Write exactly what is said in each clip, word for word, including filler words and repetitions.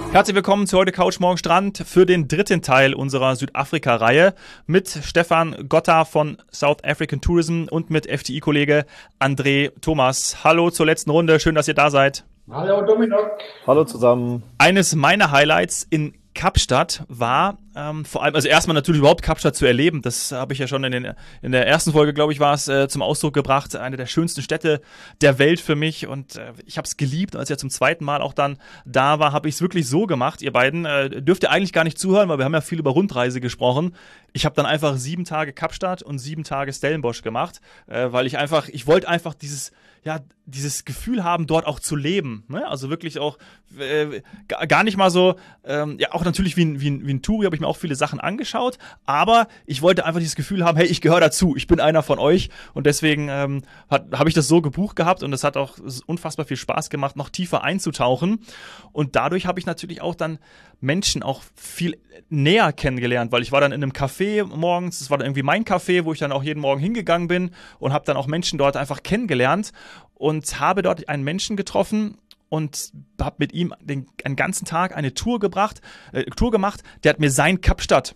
Herzlich willkommen zu heute Couch Morgen Strand für den dritten Teil unserer Südafrika-Reihe mit Stefan Gotta von South African Tourism und mit F T I-Kollege André Thomas. Hallo zur letzten Runde, schön, dass ihr da seid. Hallo Dominik. Hallo zusammen. Eines meiner Highlights in Kapstadt war ähm, vor allem, also erstmal natürlich überhaupt Kapstadt zu erleben, das habe ich ja schon in, den, in der ersten Folge, glaube ich, war es, äh, zum Ausdruck gebracht, eine der schönsten Städte der Welt für mich und äh, ich habe es geliebt, als ich ja zum zweiten Mal auch dann da war, habe ich es wirklich so gemacht, ihr beiden, äh, dürft ihr eigentlich gar nicht zuhören, weil wir haben ja viel über Rundreise gesprochen. Ich habe dann einfach sieben Tage Kapstadt und sieben Tage Stellenbosch gemacht, äh, weil ich einfach, ich wollte einfach dieses ja, dieses Gefühl haben, dort auch zu leben. Ne? Also wirklich auch äh, gar nicht mal so, ähm, ja auch natürlich wie ein, wie ein, wie ein Touri habe ich mir auch viele Sachen angeschaut, aber ich wollte einfach dieses Gefühl haben, hey, ich gehöre dazu, ich bin einer von euch und deswegen ähm, habe ich das so gebucht gehabt und es hat auch unfassbar viel Spaß gemacht, noch tiefer einzutauchen und dadurch habe ich natürlich auch dann Menschen auch viel näher kennengelernt, weil ich war dann in einem Café morgens, das war dann irgendwie mein Café, wo ich dann auch jeden Morgen hingegangen bin und habe dann auch Menschen dort einfach kennengelernt und habe dort einen Menschen getroffen und habe mit ihm den, einen ganzen Tag eine Tour gebracht, äh, Tour gemacht, der hat mir sein Kapstadt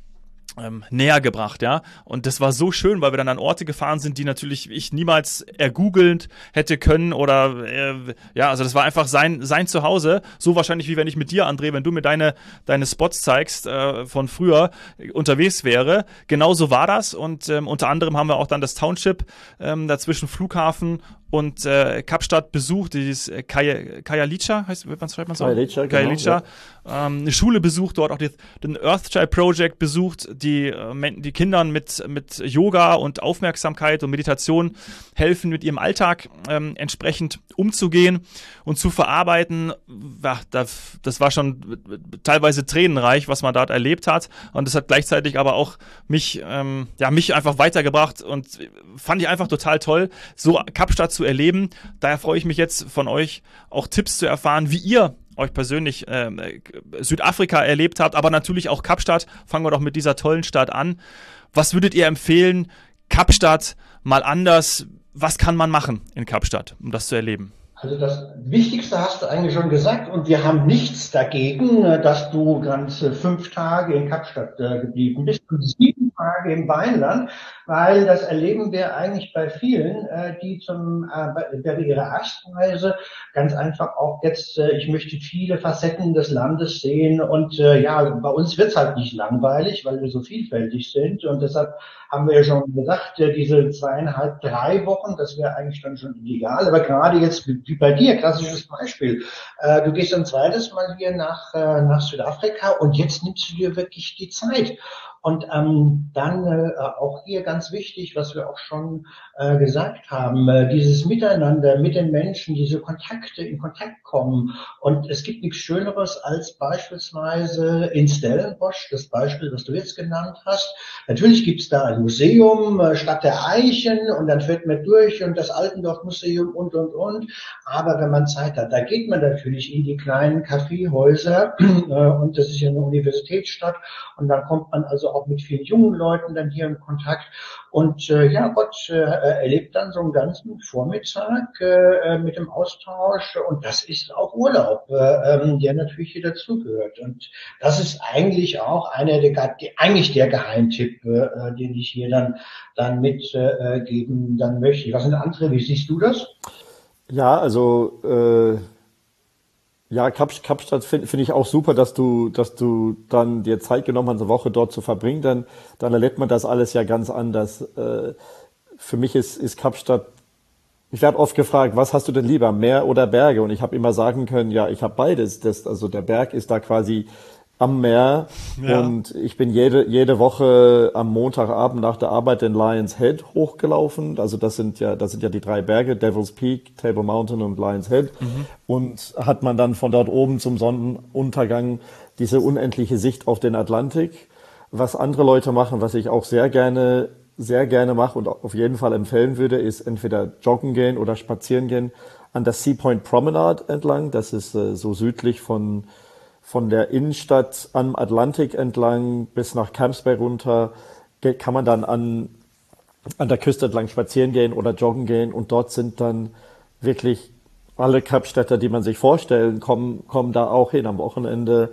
Ähm, näher gebracht, ja. Und das war so schön, weil wir dann an Orte gefahren sind, die natürlich ich niemals ergoogelt hätte können oder äh, ja, also das war einfach sein sein Zuhause, so wahrscheinlich wie wenn ich mit dir, André, wenn du mir deine deine Spots zeigst äh, von früher äh, unterwegs wäre. Genauso war das und ähm, unter anderem haben wir auch dann das Township ähm, dazwischen Flughafen und äh, Kapstadt besucht, dieses äh, Khayelitsha, heißt, was schreibt man so? Khayelitsha, Khayelitsha. Genau, ja. ähm, eine Schule besucht, dort auch die, den Earthchild Project besucht, die äh, die Kindern mit mit Yoga und Aufmerksamkeit und Meditation helfen, mit ihrem Alltag ähm, entsprechend umzugehen und zu verarbeiten. Ja, das, das war schon teilweise tränenreich, was man dort erlebt hat und das hat gleichzeitig aber auch mich ähm, ja mich einfach weitergebracht und fand ich einfach total toll, so Kapstadt zu erleben. Daher freue ich mich jetzt von euch auch Tipps zu erfahren, wie ihr euch persönlich äh, Südafrika erlebt habt, aber natürlich auch Kapstadt. Fangen wir doch mit dieser tollen Stadt an. Was würdet ihr empfehlen? Kapstadt mal anders. Was kann man machen in Kapstadt, um das zu erleben? Also das Wichtigste hast du eigentlich schon gesagt und wir haben nichts dagegen, dass du ganze fünf Tage in Kapstadt äh, geblieben bist und sieben Tage im Weinland, weil das erleben wir eigentlich bei vielen, äh, die zum äh, bei ihrer ersten Reise ganz einfach auch jetzt, äh, ich möchte viele Facetten des Landes sehen und äh, ja, bei uns wird's halt nicht langweilig, weil wir so vielfältig sind und deshalb haben wir ja schon gesagt, äh, diese zweieinhalb, drei Wochen, das wäre eigentlich dann schon ideal, aber gerade jetzt wie bei dir, klassisches Beispiel. Äh, du gehst ein zweites Mal hier nach, äh, nach Südafrika und jetzt nimmst du dir wirklich die Zeit. Und ähm, dann äh, auch hier ganz wichtig, was wir auch schon äh, gesagt haben, äh, dieses Miteinander mit den Menschen, diese Kontakte, in Kontakt kommen. Und es gibt nichts Schöneres als beispielsweise in Stellenbosch, das Beispiel, was du jetzt genannt hast. Natürlich gibt's da ein Museum, äh, Stadt der Eichen und dann fährt man durch und das Altendorf-Museum und, und, und. Aber wenn man Zeit hat, da geht man natürlich in die kleinen Kaffeehäuser äh, und das ist ja eine Universitätsstadt und dann kommt man also auch mit vielen jungen Leuten dann hier in Kontakt und äh, ja, Gott äh, erlebt dann so einen ganzen Vormittag äh, mit dem Austausch und das ist auch Urlaub, äh, der natürlich hier dazugehört und das ist eigentlich auch einer der, eigentlich der Geheimtipp, äh, den ich hier dann dann mitgeben äh, dann möchte. Was sind andere? Wie siehst du das? Ja, also äh, ja, Kap Kapstadt finde find ich auch super, dass du, dass du dann dir Zeit genommen hast, eine Woche dort zu verbringen. Dann, dann erlebt man das alles ja ganz anders. Äh, für mich ist, ist Kapstadt. Ich werde oft gefragt, was hast du denn lieber, Meer oder Berge? Und ich habe immer sagen können, ja, ich habe beides. Das, also der Berg ist da quasi am Meer Ja. und ich bin jede jede Woche am Montagabend nach der Arbeit den Lions Head hochgelaufen. Also das sind ja das sind ja die drei Berge, Devil's Peak, Table Mountain und Lions Head. Mhm. Und hat man dann von dort oben zum Sonnenuntergang diese unendliche Sicht auf den Atlantik. Was andere Leute machen, was ich auch sehr gerne sehr gerne mache und auf jeden Fall empfehlen würde, ist entweder joggen gehen oder spazieren gehen an der Sea Point Promenade entlang. Das ist äh, so südlich von Von der Innenstadt am Atlantik entlang bis nach Camps Bay runter kann man dann an, an der Küste entlang spazieren gehen oder joggen gehen und dort sind dann wirklich alle Kapstädter, die man sich vorstellen, kommen, kommen da auch hin am Wochenende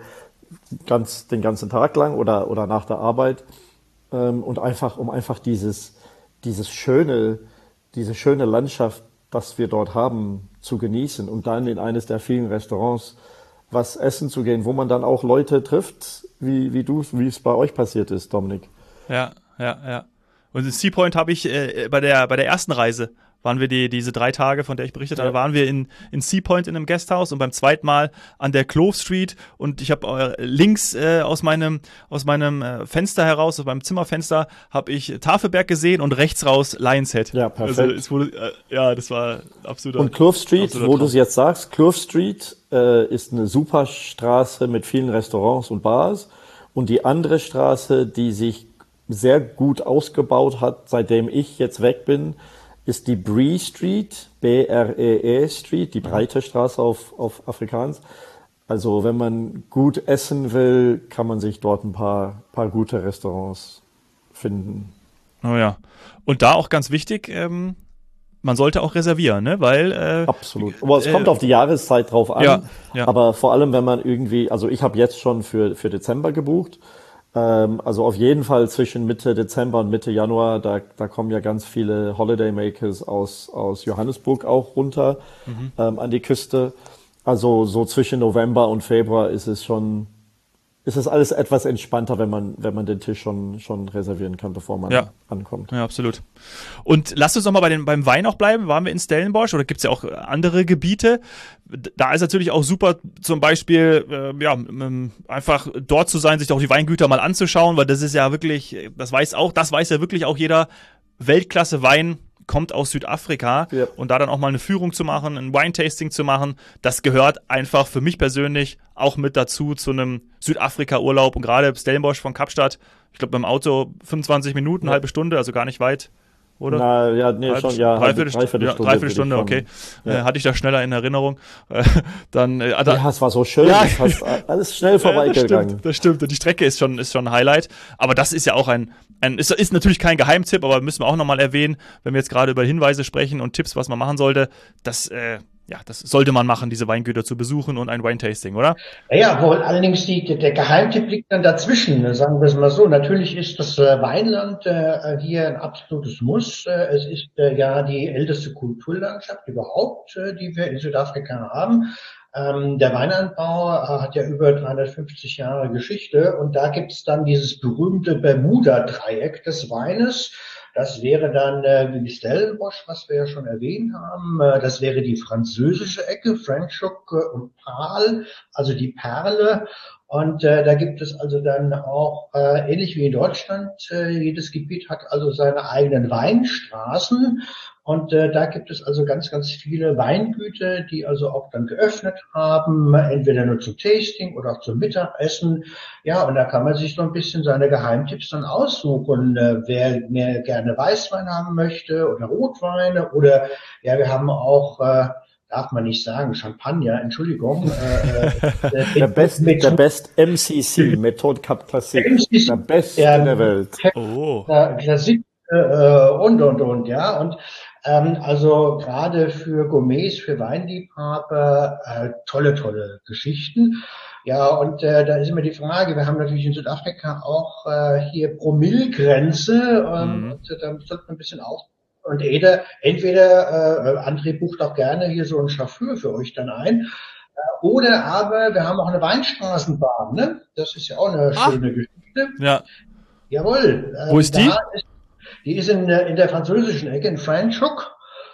ganz, den ganzen Tag lang oder, oder nach der Arbeit. Ähm, und einfach, um einfach dieses, dieses schöne, diese schöne Landschaft, das wir dort haben, zu genießen und dann in eines der vielen Restaurants was essen zu gehen, wo man dann auch Leute trifft, wie, wie du, wie es bei euch passiert ist, Dominik. Ja, ja, ja. Und in Sea Point habe ich äh, bei der bei der ersten Reise waren wir die diese drei Tage, von der ich berichtet habe, Ja. waren wir in in Sea Point in einem Guesthouse und beim zweiten Mal an der Clove Street und ich habe äh, links äh, aus meinem aus meinem äh, Fenster heraus, aus meinem Zimmerfenster, habe ich Tafelberg gesehen und rechts raus Lions Head. Ja, perfekt. Also es wurde, äh, ja, das war absolut. Und Clove Street, wo du es jetzt sagst, Clove Street äh, ist eine super Straße mit vielen Restaurants und Bars. Und die andere Straße, die sich sehr gut ausgebaut hat, seitdem ich jetzt weg bin, ist die Bree Street, B R E E Street, die breite Straße auf, auf Afrikaans. Also wenn man gut essen will, kann man sich dort ein paar, paar gute Restaurants finden. Oh ja. Und da auch ganz wichtig, ähm, man sollte auch reservieren, ne? Weil äh, Absolut. Aber es äh, kommt auf die Jahreszeit drauf an. Ja, ja. Aber vor allem, wenn man irgendwie, also ich habe jetzt schon für, für Dezember gebucht. Ähm, also auf jeden Fall zwischen Mitte Dezember und Mitte Januar, da, da kommen ja ganz viele Holidaymakers aus, aus Johannesburg auch runter Mhm. ähm, an die Küste. Also so zwischen November und Februar ist es schon, ist es alles etwas entspannter, wenn man, wenn man den Tisch schon, schon reservieren kann, bevor man Ja. ankommt. Ja, absolut. Und lasst uns noch mal bei den, beim Wein auch bleiben. Waren wir in Stellenbosch oder gibt es ja auch andere Gebiete? Da ist natürlich auch super, zum Beispiel, äh, ja, ähm, einfach dort zu sein, sich auch die Weingüter mal anzuschauen, weil das ist ja wirklich, das weiß auch, das weiß ja wirklich auch jeder, Weltklasse Wein kommt aus Südafrika Ja. und da dann auch mal eine Führung zu machen, ein Wine-Tasting zu machen, das gehört einfach für mich persönlich auch mit dazu zu einem Südafrika-Urlaub und gerade Stellenbosch von Kapstadt, ich glaube beim Auto fünfundzwanzig Minuten, Ja. halbe Stunde, also gar nicht weit, oder? Na, ja, nee, Halbe schon, ja, halbe- Dreiviertel, Dreiviertelstunde. ja, Dreiviertelstunde, würde okay. ich sagen. Äh, hatte ich da schneller in Erinnerung. Äh, dann, äh, da, Ja, es war so schön, Ja. es hast alles schnell ja, das vorbeigegangen. stimmt, das stimmt. Und die Strecke ist schon, ist schon ein Highlight. Aber das ist ja auch ein, ein ist, ist natürlich kein Geheimtipp, aber müssen wir auch nochmal erwähnen, wenn wir jetzt gerade über Hinweise sprechen und Tipps, was man machen sollte, das, äh, ja, das sollte man machen, diese Weingüter zu besuchen und ein Wine-Tasting, oder? Naja, wohl allerdings die, der Geheimtipp liegt dann dazwischen, sagen wir es mal so. Natürlich ist das äh, Weinland äh, hier ein absolutes Muss. Äh, es ist äh, ja die älteste Kulturlandschaft überhaupt, äh, die wir in Südafrika haben. Ähm, der Weinanbau äh, hat ja über dreihundertfünfzig Jahre Geschichte und da gibt es dann dieses berühmte Bermuda-Dreieck des Weines. Das wäre dann äh, wie Stellenbosch, was wir ja schon erwähnt haben. Äh, das wäre die französische Ecke, Franschhoek äh, und Paarl, also die Perle. Und äh, da gibt es also dann auch, äh, ähnlich wie in Deutschland, äh, jedes Gebiet hat also seine eigenen Weinstraßen. Und äh, da gibt es also ganz, ganz viele Weingüter, die also auch dann geöffnet haben, entweder nur zum Tasting oder auch zum Mittagessen. Ja, und da kann man sich so ein bisschen seine Geheimtipps dann aussuchen, äh, wer mehr gerne Weißwein haben möchte oder Rotweine oder ja, wir haben auch, äh, darf man nicht sagen, Champagner, Entschuldigung. Äh, äh, Der Best, der Best M C C, Methode Cup Classic, M C C, der Beste ja, der Welt. Oh. äh, Klassik äh, und, und, und, ja. Und ähm, also gerade für Gourmets, für Weinliebhaber, äh, tolle, tolle Geschichten. Ja, und äh, da ist immer die Frage, wir haben natürlich in Südafrika auch äh, hier Promillgrenze ähm, Mhm. und äh, da sollte man ein bisschen auf. Und jeder, entweder, äh, André bucht auch gerne hier so einen Chauffeur für euch dann ein, äh, oder aber wir haben auch eine Weinstraßenbahn, ne? Das ist ja auch eine Ach. schöne Geschichte. Ja. Jawohl. Wo ist die? Da ist, die ist in, der- in der französischen Ecke, in Franschhoek.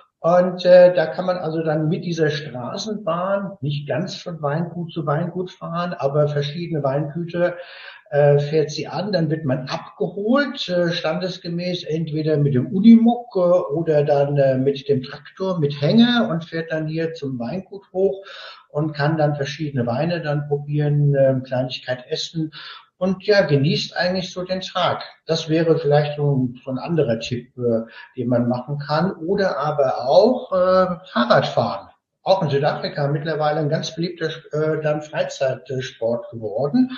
Und äh, da kann man also dann mit dieser Straßenbahn nicht ganz von Weingut zu Weingut fahren, aber verschiedene Weingüter äh, fährt sie an, dann wird man abgeholt, äh, standesgemäß entweder mit dem Unimog äh, oder dann äh, mit dem Traktor mit Hänger und fährt dann hier zum Weingut hoch und kann dann verschiedene Weine dann probieren, äh, Kleinigkeit essen und ja, genießt eigentlich so den Tag. Das wäre vielleicht so ein, so ein anderer Tipp, äh, den man machen kann. Oder aber auch äh, Fahrradfahren. Auch in Südafrika mittlerweile ein ganz beliebter äh, dann Freizeitsport geworden.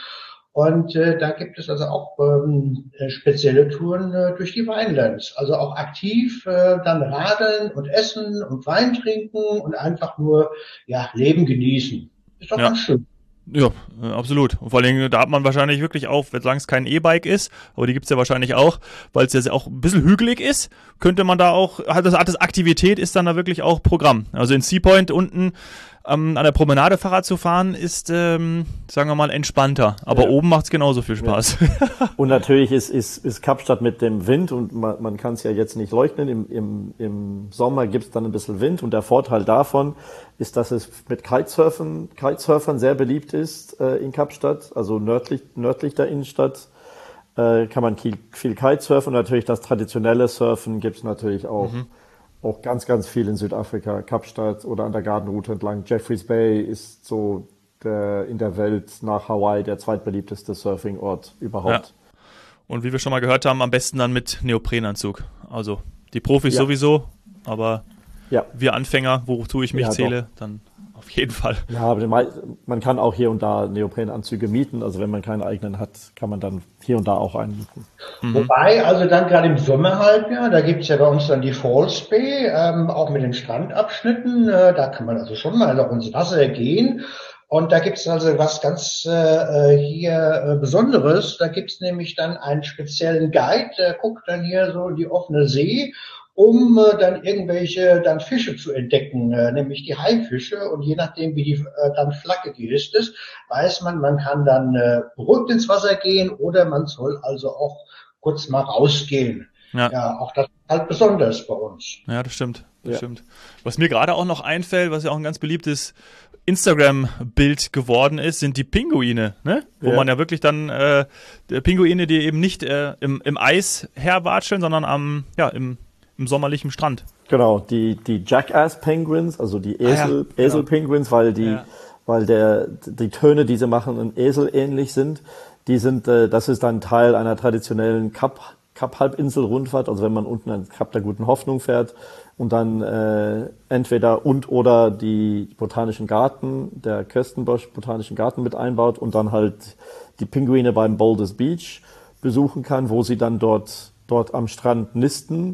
Und äh, da gibt es also auch ähm, spezielle Touren äh, durch die Winelands. Also auch aktiv äh, dann radeln und essen und Wein trinken und einfach nur ja Leben genießen. Ist doch Ja. ganz schön. Ja, äh, absolut. Und vor allen Dingen, da hat man wahrscheinlich wirklich auch, solange es kein E-Bike ist, aber die gibt's ja wahrscheinlich auch, weil es ja auch ein bisschen hügelig ist, könnte man da auch, hat das, hat das Aktivität ist dann da wirklich auch Programm. Also in Sea Point unten ähm, an der Promenade Fahrrad zu fahren, ist, ähm, sagen wir mal, entspannter. Aber Ja. oben macht's genauso viel Spaß. Ja. Und natürlich ist, ist, ist Kapstadt mit dem Wind, und man, man kann es ja jetzt nicht leugnen, im, im, im Sommer gibt es dann ein bisschen Wind, und der Vorteil davon ist, dass es mit Kitesurfen, Kitesurfern sehr beliebt ist äh, in Kapstadt, also nördlich, nördlich der Innenstadt äh, kann man viel, viel Kitesurfen, und natürlich das traditionelle Surfen gibt es natürlich auch. Mhm. Auch ganz, ganz viel in Südafrika, Kapstadt oder an der Gartenroute entlang. Jeffreys Bay ist so der, in der Welt nach Hawaii der zweitbeliebteste Surfingort überhaupt. Ja. Und wie wir schon mal gehört haben, am besten dann mit Neoprenanzug. Also die Profis Ja. sowieso, aber ja. wir Anfänger, wozu ich mich Ja, zähle, dann auf jeden Fall. Ja, aber man kann auch hier und da Neoprenanzüge mieten. Also wenn man keinen eigenen hat, kann man dann hier und da auch einen mieten. Mhm. Wobei, also dann gerade im Sommerhalbjahr, da gibt's ja bei uns dann die Falls Bay, ähm, auch mit den Strandabschnitten. Äh, da kann man also schon mal auch ins Wasser gehen. Und da gibt's also was ganz äh, hier äh, Besonderes. Da gibt's nämlich dann einen speziellen Guide, der guckt dann hier so in die offene See, um äh, dann irgendwelche dann Fische zu entdecken, äh, nämlich die Haifische. Und je nachdem, wie die äh, dann Flagge gehisst ist, weiß man, man kann dann äh, beruhigt ins Wasser gehen oder man soll also auch kurz mal rausgehen. Ja, ja auch das ist halt besonders bei uns. Ja, das stimmt. Das ja. stimmt. Was mir gerade auch noch einfällt, was ja auch ein ganz beliebtes Instagram-Bild geworden ist, sind die Pinguine, ne? Wo ja. man ja wirklich dann äh, Pinguine, die eben nicht äh, im, im Eis herwatscheln, sondern am, ja, im im sommerlichen Strand. Genau, die, die Jackass Penguins, also die Esel, ah, ja, Esel Penguins, weil die, ja. weil der, die Töne, die sie machen, ein Esel ähnlich sind. Die sind, äh, das ist dann Teil einer traditionellen Kap, Kap-Halbinsel-Rundfahrt. Also wenn man unten ans Kap der Guten Hoffnung fährt und dann äh, entweder und oder die Botanischen Garten, der Kirstenbosch Botanischen Garten mit einbaut und dann halt die Pinguine beim Boulders Beach besuchen kann, wo sie dann dort, dort am Strand nisten.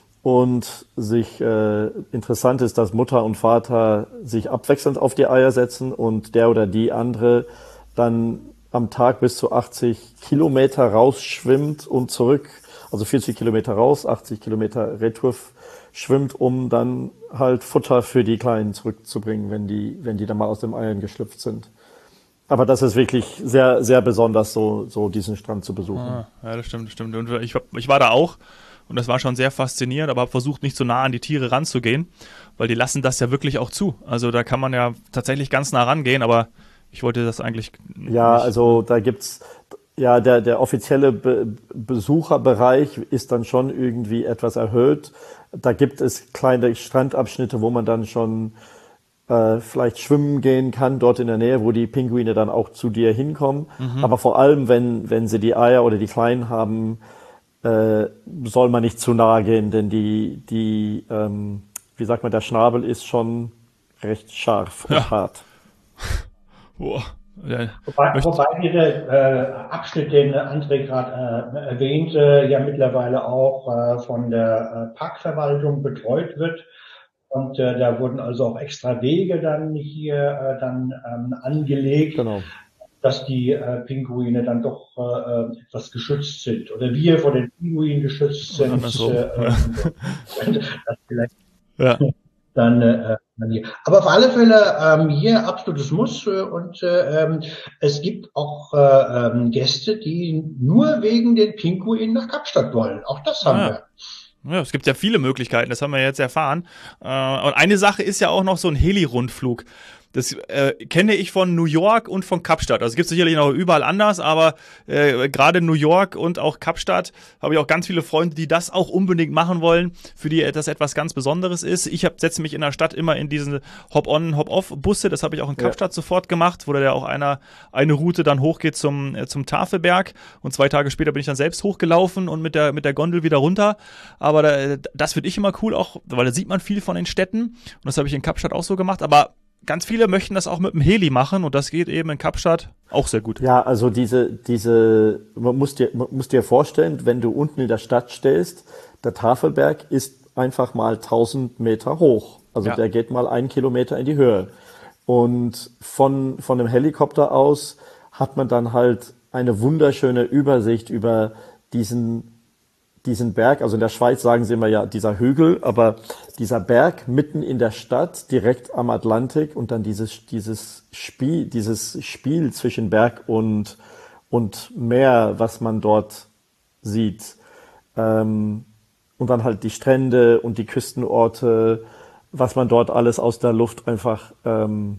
Und sich äh, interessant ist, dass Mutter und Vater sich abwechselnd auf die Eier setzen und der oder die andere dann am Tag bis zu achtzig Kilometer rausschwimmt und zurück, also vierzig Kilometer raus, achtzig Kilometer retour schwimmt, um dann halt Futter für die Kleinen zurückzubringen, wenn die, wenn die dann mal aus den Eiern geschlüpft sind. Aber das ist wirklich sehr, sehr besonders, so, so diesen Strand zu besuchen. Ah, ja, das stimmt, das stimmt. Und ich, ich war da auch. Und das war schon sehr faszinierend, aber habe versucht, nicht so nah an die Tiere ranzugehen, weil die lassen das ja wirklich auch zu. Also da kann man ja tatsächlich ganz nah rangehen, aber ich wollte das eigentlich Ja, nicht. also da gibt's, ja, der, der offizielle Be- Besucherbereich ist dann schon irgendwie etwas erhöht. Da gibt es kleine Strandabschnitte, wo man dann schon äh, vielleicht schwimmen gehen kann, dort in der Nähe, wo die Pinguine dann auch zu dir hinkommen. Mhm. Aber vor allem, wenn, wenn sie die Eier oder die Kleinen haben, Äh, soll man nicht zu nahe gehen, denn die, die, ähm, wie sagt man, der Schnabel ist schon recht scharf und ja. hart. Boah. Ja. Wobei, wobei dieser äh, Abschnitt, den André gerade äh, erwähnte, ja mittlerweile auch äh, von der äh, Parkverwaltung betreut wird. Und äh, da wurden also auch extra Wege dann hier äh, dann ähm, angelegt. Genau. Dass die äh, Pinguine dann doch äh, etwas geschützt sind. Oder wir vor den Pinguinen geschützt sind. So. Äh, äh, das vielleicht ja. dann, äh, dann hier. Aber auf alle Fälle ähm, hier absolutes Muss. Äh, und äh, es gibt auch äh, ähm, Gäste, die nur wegen den Pinguinen nach Kapstadt wollen. Auch das haben ah. wir. Ja, es gibt ja viele Möglichkeiten, das haben wir jetzt erfahren. Äh, und eine Sache ist ja auch noch so ein Heli-Rundflug. Das äh, kenne ich von New York und von Kapstadt. Also es gibt sicherlich noch überall anders, aber äh, gerade New York und auch Kapstadt habe ich auch ganz viele Freunde, die das auch unbedingt machen wollen, für die das etwas ganz Besonderes ist. Ich hab, setze mich in der Stadt immer in diese Hop-on, Hop-off-Busse. Das habe ich auch in Kapstadt ja. sofort gemacht, wo da ja auch einer eine Route dann hochgeht zum äh, zum Tafelberg. Und zwei Tage später bin ich dann selbst hochgelaufen und mit der mit der Gondel wieder runter. Aber da, das finde ich immer cool, auch weil da sieht man viel von den Städten. Und das habe ich in Kapstadt auch so gemacht. Aber ganz viele möchten das auch mit dem Heli machen und das geht eben in Kapstadt auch sehr gut. Ja, also diese, diese, man muss dir, man muss dir vorstellen, wenn du unten in der Stadt stehst, der Tafelberg ist einfach mal tausend Meter hoch. Also Ja. der geht mal einen Kilometer in die Höhe. Und von, von dem Helikopter aus hat man dann halt eine wunderschöne Übersicht über diesen diesen Berg, also in der Schweiz sagen sie immer ja dieser Hügel, aber dieser Berg mitten in der Stadt, direkt am Atlantik und dann dieses, dieses Spiel, dieses Spiel zwischen Berg und, und Meer, was man dort sieht. Ähm, und dann halt die Strände und die Küstenorte, was man dort alles aus der Luft einfach ähm,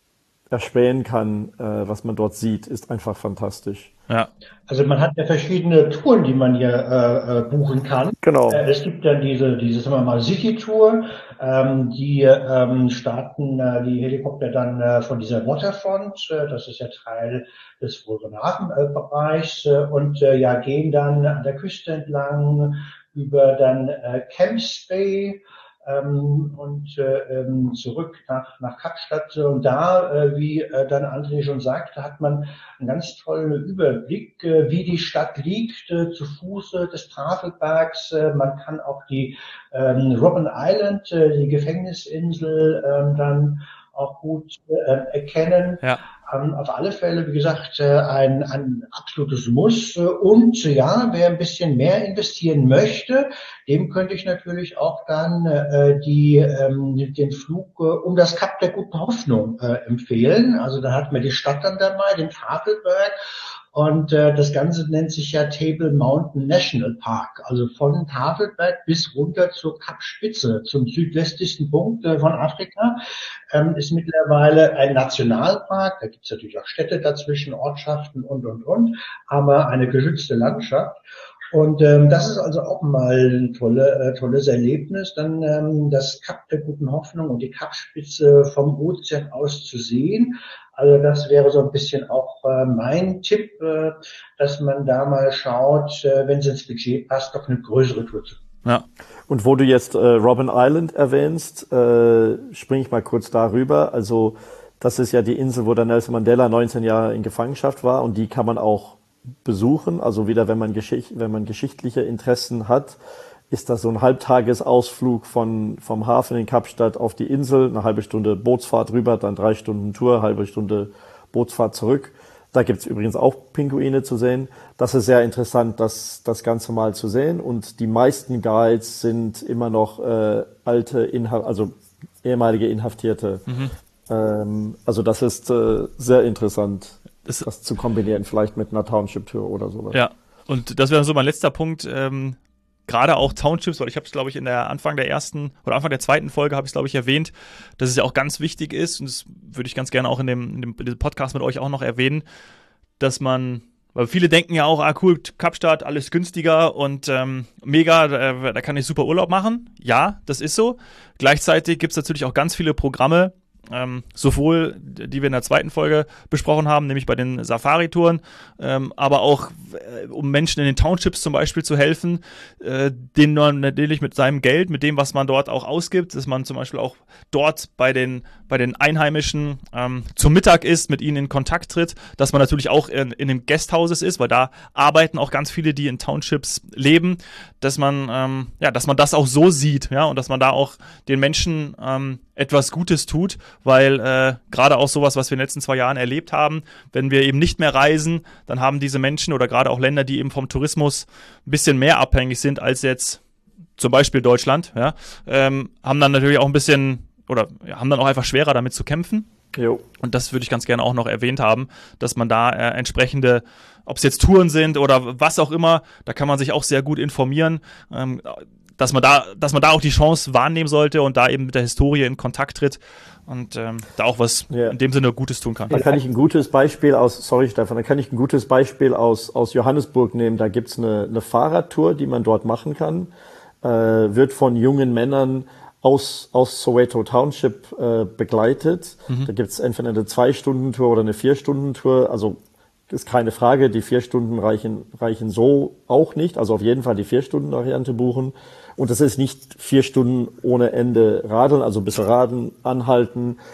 erspähen kann, äh, was man dort sieht, ist einfach fantastisch. Ja. Also man hat ja verschiedene Touren, die man hier äh, äh, buchen kann. Genau. Äh, es gibt dann diese, diese sagen wir mal, City-Tour, ähm, die ähm, starten äh, die Helikopter dann äh, von dieser Waterfront, äh, das ist ja Teil des Wolvenaven-Bereichs, äh, und äh, ja gehen dann an der Küste entlang über dann äh, Camps Bay, ähm, und äh, ähm, zurück nach, nach Kapstadt. Und da, äh, wie äh, dann André schon sagte, hat man einen ganz tollen Überblick, äh, wie die Stadt liegt, äh, zu Fuße des Tafelbergs. Äh, man kann auch die ähm, Robben Island, äh, die Gefängnisinsel, äh, dann auch gut äh, erkennen. Ja. Ähm, auf alle Fälle, wie gesagt, äh, ein, ein absolutes Muss. Äh, und äh, ja, wer ein bisschen mehr investieren möchte, dem könnte ich natürlich auch dann äh, die, ähm, den Flug äh, um das Kap der Guten Hoffnung äh, empfehlen. Also da hat man die Stadt dann dabei, den Tafelberg. Und äh, das Ganze nennt sich ja Table Mountain National Park, also von Tafelberg bis runter zur Kapspitze, zum südwestlichsten Punkt äh, von Afrika, ähm, ist mittlerweile ein Nationalpark. Da gibt es natürlich auch Städte dazwischen, Ortschaften und, und, und, aber eine geschützte Landschaft. Und ähm, das ist also auch mal ein tolle, äh, tolles Erlebnis, dann ähm, das Kap der Guten Hoffnung und die Kapspitze vom Ozean aus zu sehen. Also das wäre so ein bisschen auch äh, mein Tipp, äh, dass man da mal schaut, äh, wenn es ins Budget passt, doch eine größere Tour zu. Ja. Und wo du jetzt äh, Robben Island erwähnst, äh, springe ich mal kurz darüber. Also das ist ja die Insel, wo der Nelson Mandela neunzehn Jahre in Gefangenschaft war und die kann man auch besuchen. Also wieder, wenn man, Geschicht, wenn man geschichtliche Interessen hat, ist das so ein Halbtagesausflug von, vom Hafen in Kapstadt auf die Insel, eine halbe Stunde Bootsfahrt rüber, dann drei Stunden Tour, halbe Stunde Bootsfahrt zurück. Da gibt's übrigens auch Pinguine zu sehen. Das ist sehr interessant, das, das Ganze mal zu sehen. Und die meisten Guides sind immer noch äh, alte, Inha- also ehemalige Inhaftierte. Mhm. Ähm, also das ist äh, sehr interessant, das, das zu kombinieren, vielleicht mit einer Township-Tour oder sowas. Ja, und das wäre so mein letzter Punkt. Ähm Gerade auch Townships, weil ich habe es, glaube ich, in der Anfang der ersten oder Anfang der zweiten Folge habe ich es, glaube ich, erwähnt, dass es ja auch ganz wichtig ist, und das würde ich ganz gerne auch in dem, in dem, in dem Podcast mit euch auch noch erwähnen, dass man, weil viele denken ja auch, ah cool, Kapstadt, alles günstiger und ähm, mega, da, da kann ich super Urlaub machen. Ja, das ist so. Gleichzeitig gibt es natürlich auch ganz viele Programme, Ähm, sowohl, die wir in der zweiten Folge besprochen haben, nämlich bei den Safari-Touren, ähm, aber auch, äh, um Menschen in den Townships zum Beispiel zu helfen, äh, denen man natürlich mit seinem Geld, mit dem, was man dort auch ausgibt, dass man zum Beispiel auch dort bei den, bei den Einheimischen ähm, zum Mittag isst, mit ihnen in Kontakt tritt, dass man natürlich auch in, in den Guesthouses ist, weil da arbeiten auch ganz viele, die in Townships leben, dass man, ähm, ja, dass man das auch so sieht, ja, und dass man da auch den Menschen ähm, etwas Gutes tut, weil äh, gerade auch sowas, was wir in den letzten zwei Jahren erlebt haben, wenn wir eben nicht mehr reisen, dann haben diese Menschen oder gerade auch Länder, die eben vom Tourismus ein bisschen mehr abhängig sind als jetzt zum Beispiel Deutschland, ja, ähm, haben dann natürlich auch ein bisschen oder ja, haben dann auch einfach schwerer damit zu kämpfen. Jo. Und das würde ich ganz gerne auch noch erwähnt haben, dass man da äh, entsprechende, ob es jetzt Touren sind oder was auch immer, da kann man sich auch sehr gut informieren, ähm, dass man da, dass man da auch die Chance wahrnehmen sollte und da eben mit der Historie in Kontakt tritt und ähm, da auch was ja. in dem Sinne Gutes tun kann. Da kann ich ein gutes Beispiel aus, sorry Stefan, da kann ich ein gutes Beispiel aus, aus Johannesburg nehmen. Da gibt's eine, eine Fahrradtour, die man dort machen kann, äh, wird von jungen Männern aus, aus Soweto Township äh, begleitet. Mhm. Da gibt's entweder eine Zwei-Stunden-Tour oder eine Vier-Stunden-Tour, also ist keine Frage, die vier Stunden reichen, reichen so auch nicht. Also auf jeden Fall die vier Stunden Variante buchen. Und das ist nicht vier Stunden ohne Ende radeln, also bis Raden, anhalten,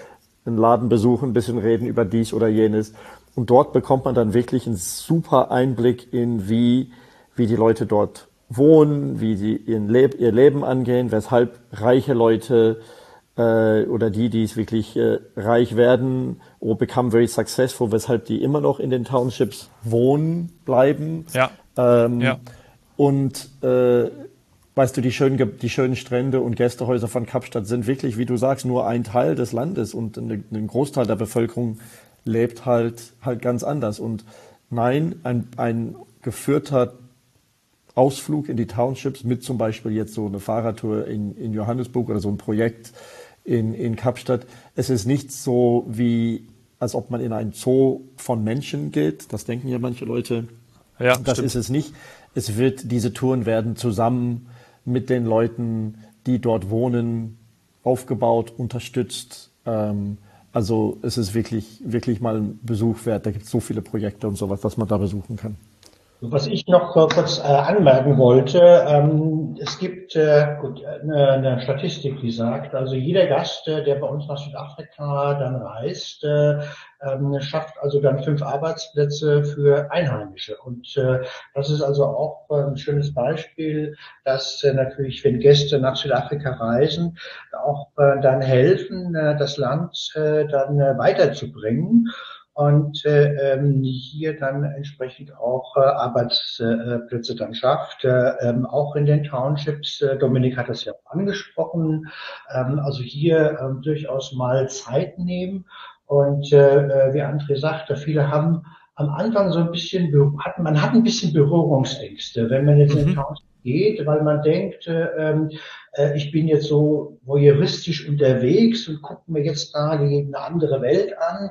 einen Laden besuchen, ein bisschen reden über dies oder jenes. Und dort bekommt man dann wirklich einen super Einblick in, wie, wie die Leute dort wohnen, wie sie ihren Leb- ihr Leben angehen, weshalb reiche Leute äh, oder die, die es wirklich äh, reich werden or become very successful, weshalb die immer noch in den Townships wohnen, bleiben. Ja. Ähm, ja. Und äh, weißt du, die schönen, die schönen Strände und Gästehäuser von Kapstadt sind wirklich, wie du sagst, nur ein Teil des Landes und ein Großteil der Bevölkerung lebt halt, halt ganz anders. Und nein, ein, ein geführter Ausflug in die Townships mit zum Beispiel jetzt so eine Fahrradtour in, in Johannesburg oder so ein Projekt in, in Kapstadt. Es ist nicht so wie, als ob man in ein Zoo von Menschen geht. Das denken ja manche Leute. Ja, das stimmt. ist es nicht. Es wird, diese Touren werden zusammen mit den Leuten, die dort wohnen, aufgebaut, unterstützt. Ähm, also es ist wirklich, wirklich mal ein Besuch wert. Da gibt es so viele Projekte und sowas, was man da besuchen kann. Was ich noch kurz äh, anmerken wollte, ähm, es gibt äh, gut, eine, eine Statistik, die sagt, also jeder Gast, äh, der bei uns nach Südafrika dann reist, äh, ähm, schafft also dann fünf Arbeitsplätze für Einheimische. Und äh, das ist also auch äh, ein schönes Beispiel, dass äh, natürlich, wenn Gäste nach Südafrika reisen, auch äh, dann helfen, äh, das Land äh, dann äh, weiterzubringen. Und äh, ähm, hier dann entsprechend auch äh, Arbeitsplätze dann schafft, äh, ähm, auch in den Townships. Äh, Dominik hat das ja angesprochen. Ähm, also hier ähm, durchaus mal Zeit nehmen. Und äh, wie André sagte, viele haben am Anfang so ein bisschen, hat, man hat ein bisschen Berührungsängste, wenn man jetzt mhm. in den Township geht, weil man denkt, äh, äh, ich bin jetzt so voyeuristisch unterwegs und gucke mir jetzt da eine andere Welt an.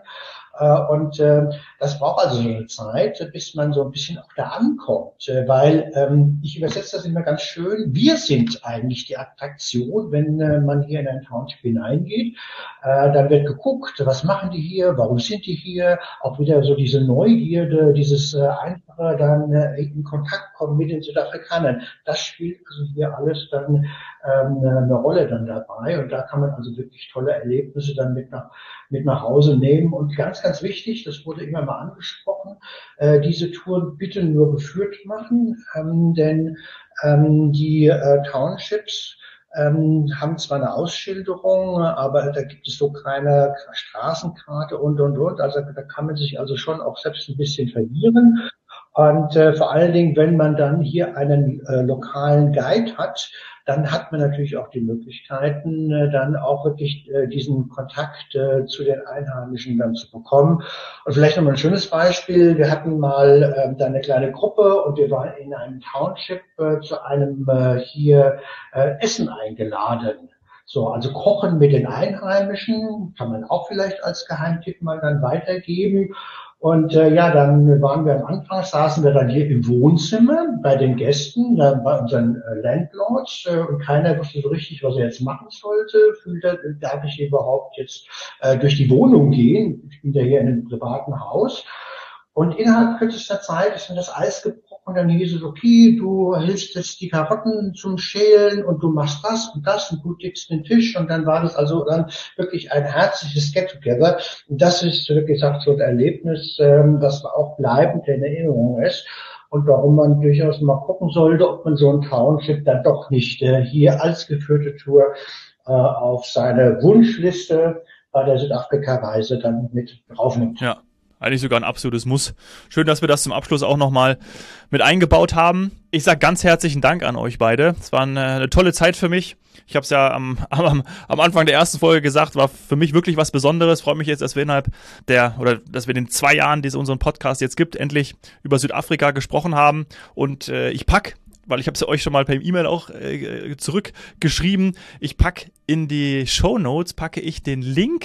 Und äh, das braucht also so eine Zeit, bis man so ein bisschen auch da ankommt, äh, weil ähm, ich übersetze das immer ganz schön. Wir sind eigentlich die Attraktion, wenn äh, man hier in ein Township hineingeht. Äh, dann wird geguckt, was machen die hier, warum sind die hier? Auch wieder so diese Neugierde, dieses äh, einfache dann äh, in Kontakt kommen mit den Südafrikanern. Das spielt also hier alles dann ähm, eine Rolle dann dabei. Und da kann man also wirklich tolle Erlebnisse dann mit nach mit nach Hause nehmen. Und ganz, ganz wichtig, das wurde immer mal angesprochen, äh, diese Touren bitte nur geführt machen, ähm, denn ähm, die äh, Townships ähm, haben zwar eine Ausschilderung, aber da gibt es so keine Straßenkarte und, und, und. Also da kann man sich also schon auch selbst ein bisschen verlieren. Und äh, vor allen Dingen, wenn man dann hier einen äh, lokalen Guide hat, dann hat man natürlich auch die Möglichkeiten, äh, dann auch wirklich äh, diesen Kontakt äh, zu den Einheimischen dann zu bekommen. Und vielleicht nochmal ein schönes Beispiel. Wir hatten mal äh, da eine kleine Gruppe und wir waren in einem Township äh, zu einem äh, hier äh, Essen eingeladen. So, also Kochen mit den Einheimischen kann man auch vielleicht als Geheimtipp mal dann weitergeben. Und äh, ja, dann waren wir am Anfang, saßen wir dann hier im Wohnzimmer bei den Gästen, da bei unseren äh, Landlords äh, und keiner wusste so richtig, was er jetzt machen sollte. Fühlte, darf ich überhaupt jetzt äh, durch die Wohnung gehen? Ich bin ja hier in einem privaten Haus. Und innerhalb kürzester Zeit ist dann das Eis gebrochen. Und dann hieß es, okay, du hilfst jetzt die Karotten zum Schälen und du machst das und das und du deckst den Tisch. Und dann war das also dann wirklich ein herzliches Get-Together. Und das ist, wie gesagt, so ein Erlebnis, ähm, das auch bleibend in Erinnerung ist. Und warum man durchaus mal gucken sollte, ob man so ein Township dann doch nicht äh, hier als geführte Tour äh, auf seine Wunschliste bei der Südafrika-Reise dann mit draufnimmt. Ja. Eigentlich sogar ein absolutes Muss. Schön, dass wir das zum Abschluss auch nochmal mit eingebaut haben. Ich sage ganz herzlichen Dank an euch beide. Es war eine, eine tolle Zeit für mich. Ich habe es ja am, am, am Anfang der ersten Folge gesagt, war für mich wirklich was Besonderes. Freue mich jetzt, dass wir innerhalb der, oder dass wir in den zwei Jahren, die es unseren Podcast jetzt gibt, endlich über Südafrika gesprochen haben. Und äh, ich pack, weil ich habe es ja euch schon mal per E-Mail auch äh, zurückgeschrieben, ich pack in die Shownotes, packe ich den Link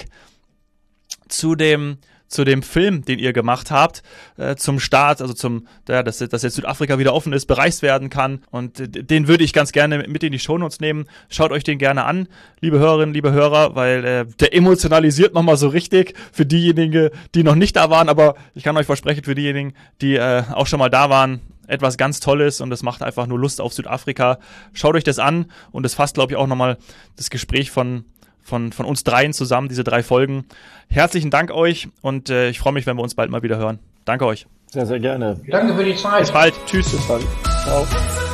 zu dem zu dem Film, den ihr gemacht habt, äh, zum Start, also zum, ja, dass, dass jetzt Südafrika wieder offen ist, bereist werden kann. Und äh, den würde ich ganz gerne mit in die Shownotes nehmen. Schaut euch den gerne an, liebe Hörerinnen, liebe Hörer, weil äh, der emotionalisiert nochmal so richtig für diejenigen, die noch nicht da waren. Aber ich kann euch versprechen, für diejenigen, die äh, auch schon mal da waren, etwas ganz Tolles und es macht einfach nur Lust auf Südafrika. Schaut euch das an und es fasst, glaube ich, auch nochmal das Gespräch von von, von uns dreien zusammen, diese drei Folgen. Herzlichen Dank euch und äh, ich freue mich, wenn wir uns bald mal wieder hören. Danke euch. Sehr, sehr gerne. Danke für die Zeit. Bis bald. Tschüss. Bis dann. Ciao.